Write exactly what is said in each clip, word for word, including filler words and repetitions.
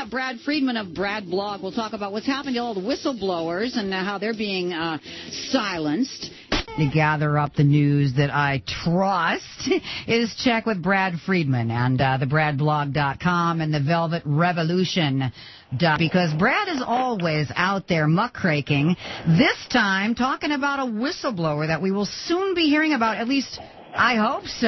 got Brad Friedman of Brad Blog. We'll talk about what's happened to all the whistleblowers and how they're being uh, silenced. To gather up the news that I trust is Check with Brad Friedman and uh, the brad blog dot com and the Velvet Revolution. Because Brad is always out there muckraking, this time talking about a whistleblower that we will soon be hearing about, at least I hope so.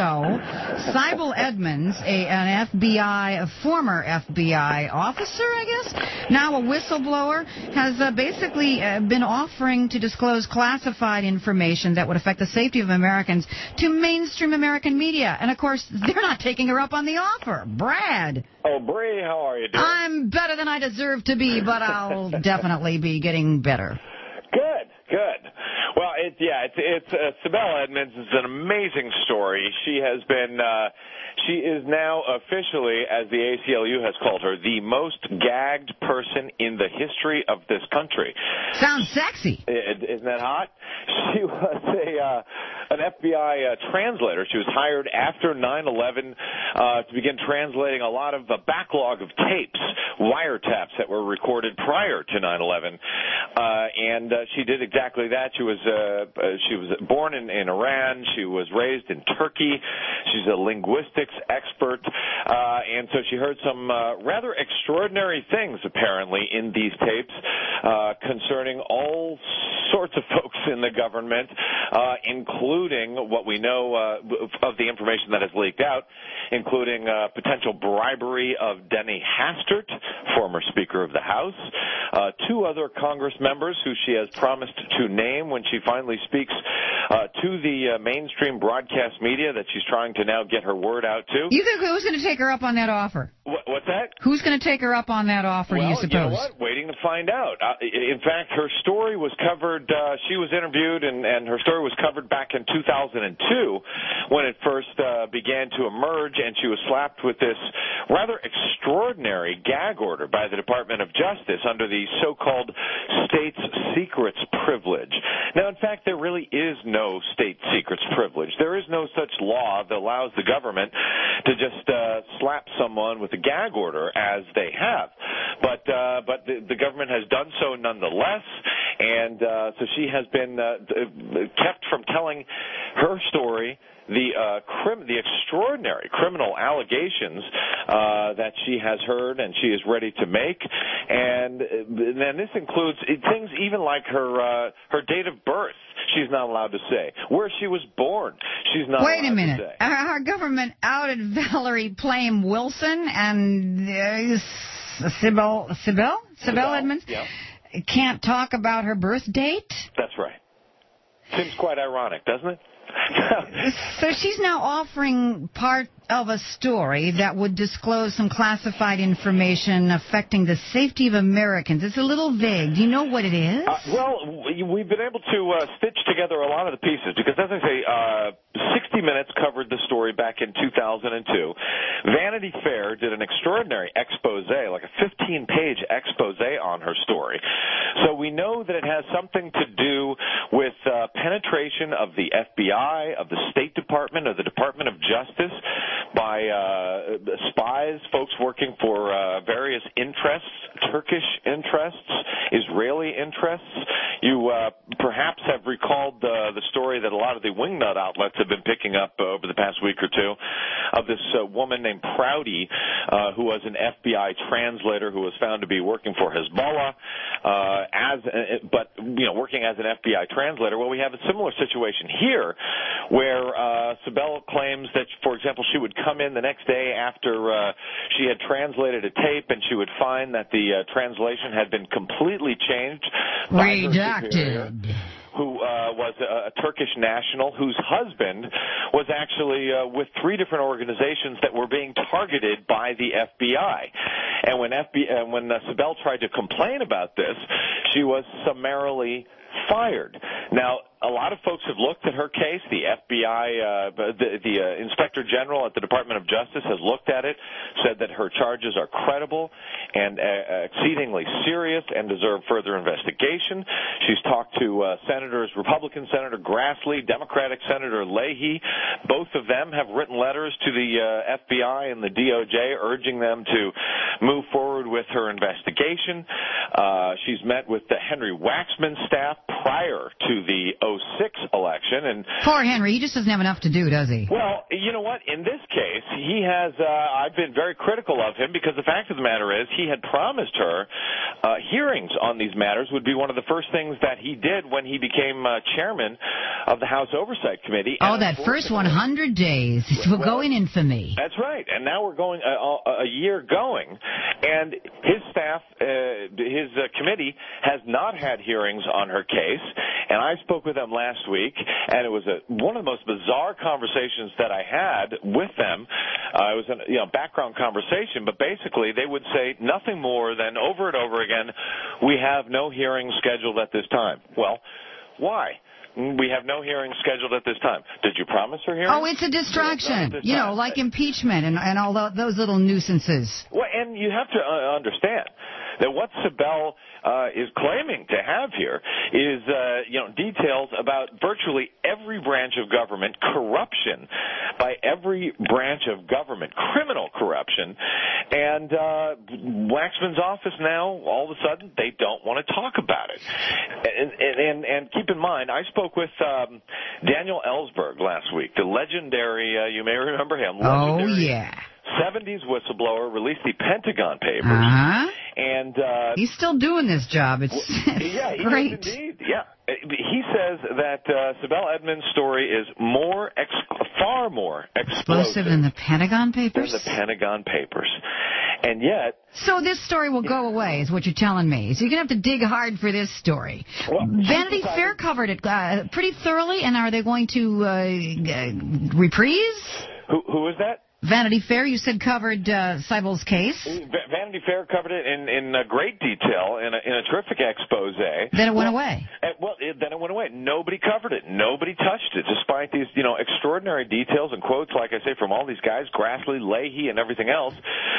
Cybele Edmonds, a, an F B I, a former F B I officer, I guess, now a whistleblower, has uh, basically uh, been offering to disclose classified information that would affect the safety of Americans to mainstream American media. And, of course, they're not taking her up on the offer. Brad. Oh, Bree, how are you doing? I'm better than I deserve to be, but I'll definitely be getting better. Good, good. Well, it, yeah, it's, it's uh, Cybele Edmonds is an amazing story. She has been, uh, she is now officially, as the A C L U has called her, the most gagged person in the history of this country. Sounds sexy. Isn't that hot? She was a uh, an F B I uh, translator. She was hired after nine eleven uh, to begin translating a lot of the backlog of tapes, wiretaps that were recorded prior to nine eleven, uh, and uh, she did exactly that. She was uh, she was born in, in Iran. She was raised in Turkey. She's a linguistics expert, uh, and so she heard some uh, rather extraordinary things apparently in these tapes uh, concerning all sorts of folks in the government, uh, including what we know uh, of the information that has leaked out, including uh, potential bribery of Denny Hastert, former Speaker of the House, uh, two other Congress members who she has promised to name when she finally speaks uh, to the uh, mainstream broadcast media that she's trying to now get her word out to. You think who's going to take her up on that offer? What, what's that? Who's going to take her up on that offer, well, do you suppose? You know what? Waiting to find out. Uh, in fact, her story was covered, uh, she was interviewed, and, and her story was covered back in two thousand two when it first uh, began to emerge, and she was slapped with this rather extraordinary gag order by the Department of Justice under the so-called state's secrets privilege. Now, in fact, there really is no state secrets privilege. There is no such law that allows the government to just uh, slap someone with a gag order as they have. But uh, but the, the government has done so nonetheless, and uh, so she has been uh, kept from telling her story, the uh, crim- the extraordinary criminal allegations uh, that she has heard and she is ready to make, and then this includes things even like her uh, her date of birth. She's not allowed to say where she was born. She's not. Wait allowed a minute. To say. Our, our government outed Valerie Plame Wilson and uh, Cybele Cybele Cybele Edmonds. Yeah. Can't talk about her birth date. That's right. Seems quite ironic, doesn't it? So she's now offering part of a story that would disclose some classified information affecting the safety of Americans. It's a little vague. Do you know what it is? Uh, well, we've been able to uh, stitch together a lot of the pieces because, as I say, uh, sixty minutes covered the story back in two thousand two. Vanity Fair did an extraordinary expose, like a fifteen-page expose on her story. So we know that it has something to do with uh, penetration of the F B I, of the State Department, of the Department of Justice, by uh, spies, folks working for uh, various interests, Turkish interests, Israeli interests. You uh, perhaps have recalled uh, the story that a lot of the wingnut outlets have been picking up uh, over the past week or two of this uh, woman named Prouty, uh, who was an F B I translator who was found to be working for Hezbollah, uh, as uh, but you know working as an F B I translator. Well, we have a similar situation here, where uh, Cybele claims that, for example, she would come in the next day after uh, she had translated a tape, and she would find that the uh, translation had been completely changed by her superior, who uh, was a, a Turkish national whose husband was actually uh, with three different organizations that were being targeted by the F B I. And when F B I, uh, when uh, Cybele tried to complain about this, she was summarily fired. Now, a lot of folks have looked at her case. The F B I, uh, the, the uh, Inspector General at the Department of Justice has looked at it, said that her charges are credible and uh, exceedingly serious and deserve further investigation. She's talked to uh, Senators, Republican Senator Grassley, Democratic Senator Leahy. Both of them have written letters to the uh, F B I and the D O J urging them to move forward with her investigation. Uh, she's met with the Henry Waxman staff prior to the oh six election. And poor Henry, he just doesn't have enough to do, does he? Well, you know what? In this case, he has, uh, I've been very critical of him because the fact of the matter is he had promised her uh, hearings on these matters would be one of the first things that he did when he became uh, chairman of the House Oversight Committee. Oh, that first one hundred days. It will well, go in infamy. That's right. And now we're going a, a year going, and his staff, uh, his uh, committee has not had hearings on her case. And I spoke with them last week, and it was a, one of the most bizarre conversations that I had with them. Uh, it was a you know, background conversation, but basically they would say nothing more than over and over again, we have no hearings scheduled at this time. Well, why? We have no hearings scheduled at this time. Did you promise her hearings? Oh, it's a distraction. You know, like impeachment and, and all those little nuisances. Well, and you have to uh, understand that what Sibel uh, is claiming to have here is, uh, you know, details about virtually every branch of government, corruption by every branch of government, criminal corruption, and uh, Waxman's office now, all of a sudden, they don't want to talk about it. And, and, and keep in mind, I spoke with um, Daniel Ellsberg last week, the legendary, uh, you may remember him. Oh, yeah. seventies whistleblower, released the Pentagon Papers. Uh-huh. And uh, he's still doing this job. It's, well, yeah, he great. Is indeed. Yeah. He says that uh, Sibel Edmonds' story is more, ex- far more explosive, explosive than the Pentagon Papers? Than the Pentagon Papers. And yet... So this story will go away, is what you're telling me. So you're going to have to dig hard for this story. Well, Vanity decided... Fair covered it uh, pretty thoroughly, and are they going to uh, uh, reprise? Who, who is that? Vanity Fair, you said, covered uh, Sibel's case. Vanity Fair covered it in, in uh, great detail, in a, in a terrific expose. Then it went well, away. Uh, well, it, then it went away. Nobody covered it. Nobody touched it, despite these, you know, extraordinary details and quotes, like I say, from all these guys, Grassley, Leahy, and everything else,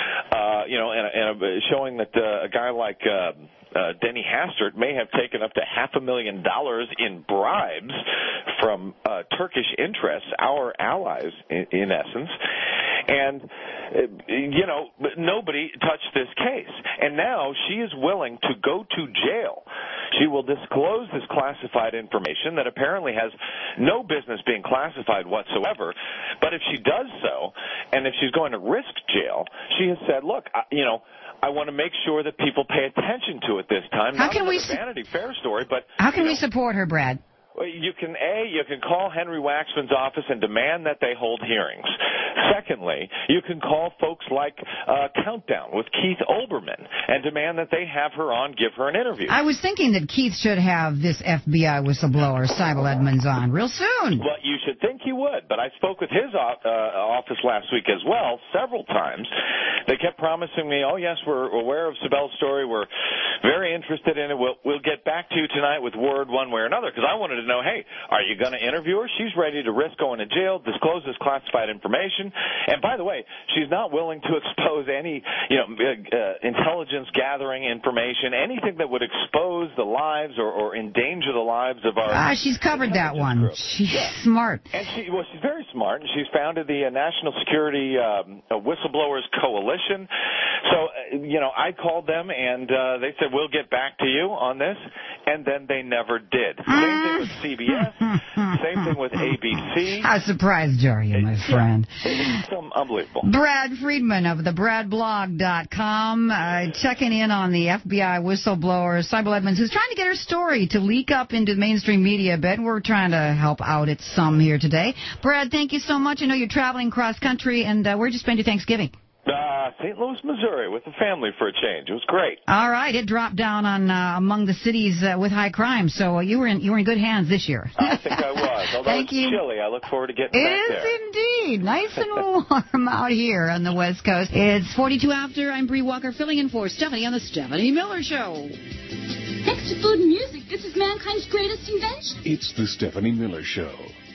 uh, you know, and, and showing that uh, a guy like... Uh, Uh, Denny Hastert may have taken up to half a million dollars in bribes from uh, Turkish interests, our allies, in, in essence. And, uh, you know, nobody touched this case. And now she is willing to go to jail. She will disclose this classified information that apparently has no business being classified whatsoever. But if she does so, and if she's going to risk jail, she has said, look, I, you know, I want to make sure that people pay attention to it this time. How Not can we su- Vanity Fair story, but how can you know, we support her, Brad? You can, A, you can call Henry Waxman's office and demand that they hold hearings. Secondly, you can call folks like uh, Countdown with Keith Olbermann and demand that they have her on, give her an interview. I was thinking that Keith should have this F B I whistleblower, Sibel Edmonds, on real soon. Well, you should think he would, but I spoke with his uh, office last week as well, several times. They kept promising me, oh, yes, we're aware of Sibel's story. We're very interested in it. We'll, we'll get back to you tonight with word one way or another, because I wanted to know, hey, are you going to interview her? She's ready to risk going to jail, disclose this classified information. And by the way, she's not willing to expose any, you know, uh, intelligence gathering information, anything that would expose the lives or, or endanger the lives of our. Ah, she's covered that one. Group. She's yeah. smart. And she, well, she's very smart, and she's founded the uh, National Security um, uh, Whistleblowers Coalition. So, uh, you know, I called them, and uh, they said, we'll get back to you on this, and then they never did. Same thing with C B S, same thing with A B C. How surprised are you, my friend? It's um, unbelievable. Brad Friedman of the brad blog dot com uh, checking in on the F B I whistleblower, Sibel Edmonds, who's trying to get her story to leak up into mainstream media a bit. We're trying to help out it some here today. Brad, thank you so much. I know you're traveling cross country, and uh, where'd you spend your Thanksgiving? Uh, Saint Louis, Missouri, with the family for a change. It was great. All right, it dropped down on uh, among the cities uh, with high crime, so uh, you were in you were in good hands this year. I think I was. Although Thank it's you. chilly, I look forward to getting it back there. It is indeed nice and warm out here on the West Coast. It's forty-two after. I'm Bree Walker, filling in for Stephanie on the Stephanie Miller Show. Next to food and music, this is mankind's greatest invention. It's the Stephanie Miller Show.